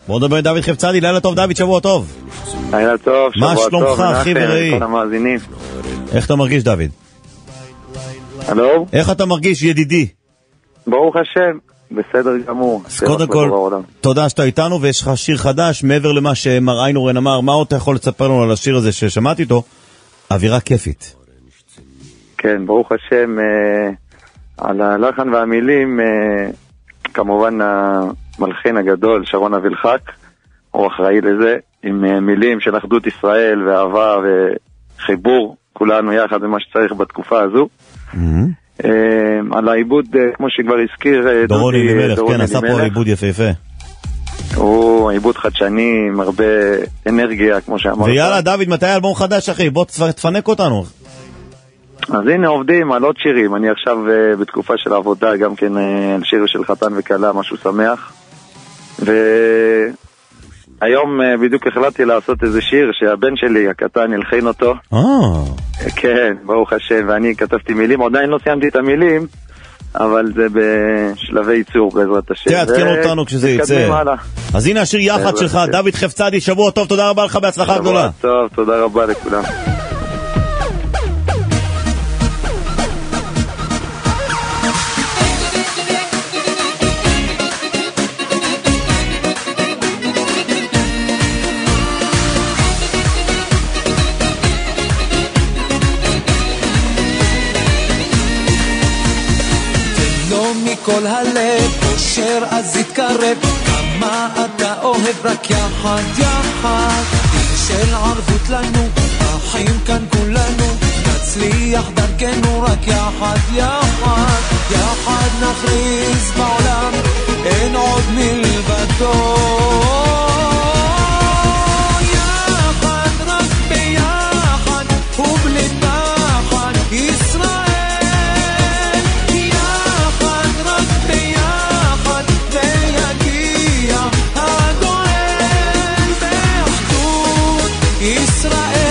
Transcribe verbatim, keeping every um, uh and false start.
בוא נדבר דוד חפצדי, לילה טוב דוד, שבוע טוב. לילה טוב, שבוע טוב. מה שלומך אחי ורעי? איך אתה מרגיש דוד? הלו? איך אתה מרגיש ידידי? ברוך השם, בסדר גמור. אז קודם כל, תודה שאתה איתנו, ויש לך שיר חדש, מעבר למה שמר איינורן אמר, מה עוד אתה יכול לספר לנו על השיר הזה ששמעתי איתו? אווירה כיפית. כן, ברוך השם, אה, על הלחן והמילים, אה, כמובן המלחין הגדול, שרון אבילחק, הוא אחראי לזה, עם אה, מילים של אחדות ישראל ואהבה וחיבור, כולנו יחד במה שצריך בתקופה הזו. Mm-hmm. Uh, על העיבוד, uh, כמו שכבר הזכיר uh, דורון אלימלך, כן, עשה פה עיבוד יפה יפה. הוא עיבוד חדשני עם הרבה אנרגיה, כמו שאמרת. ויאללה דוד, מתי אלבום חדש אחי? בוא תפנק אותנו. אז הנה עובדים על עוד שירים. אני עכשיו uh, בתקופה של עבודה גם כן uh, על שיר של חתן וקלה, משהו שמח. והיום uh, בדיוק החלטתי לעשות איזה שיר שהבן שלי הקטן ילחין אותו. אה כן, ברוך השם, ואני כתבתי מילים, עדיין לא סיימתי את המילים, אבל זה בשלבי ייצור בעזרת השם. תעדכן אותנו כשזה יצא. אז הנה השיר יחד שלך, דוד חפצדי, שבוע טוב, תודה רבה לך, בהצלחה גדולה. שבוע טוב, תודה רבה לכולם. כל הלב אושר אז יתקרב, כמה אתה אוהב רק יחד יחד, של ערבות לנו אחים כאן כולנו, נצליח דרכנו רק יחד יחד, יחד נכריז בעולם אין עוד מלבדו, יחד רק ביחד ובלי פחד ישראל, Israel